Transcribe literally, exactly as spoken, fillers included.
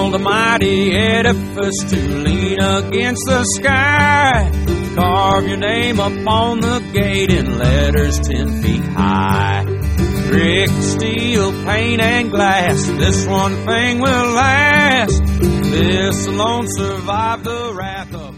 Build a mighty edifice to lean against the sky. Carve your name upon the gate in letters ten feet high. Brick, steel, paint, and glass, this one thing will last. This alone survived the wrath of